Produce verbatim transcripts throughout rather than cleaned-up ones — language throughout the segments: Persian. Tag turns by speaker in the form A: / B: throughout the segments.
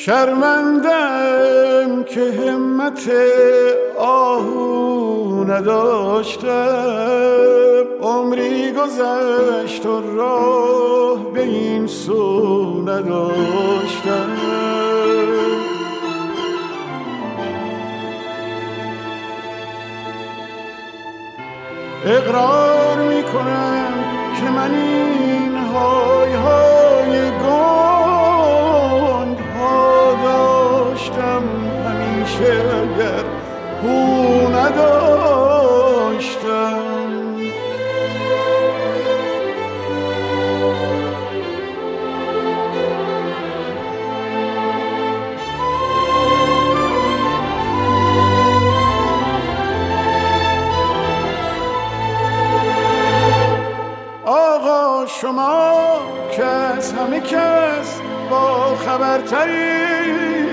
A: شرمندم که همت آهو نداشتم، عمری گذشت و راه به این سو نداشتم. اقرار میکنم که من این های های گنگ ها داشتم همیشه اگر او نداشتم. آقا شما که از همه کس با خبرتری،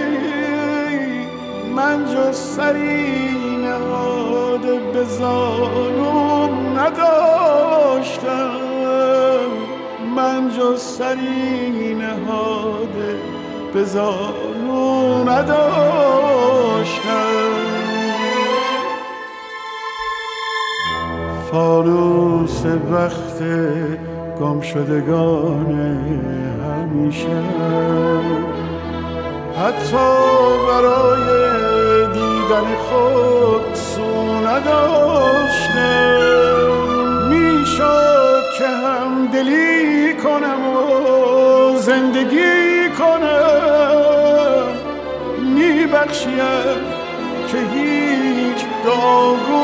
A: من جز سری نهاده به زانوم نداشتم، من جز سری نهاده به زانوم نداشتم. فانوس وقت گم شدگان همیشه، حتی برای دیدن خود سو نداشتم. میشد که هم دلی کنم و زندگی کنم، میبخشیم که هیچ داغو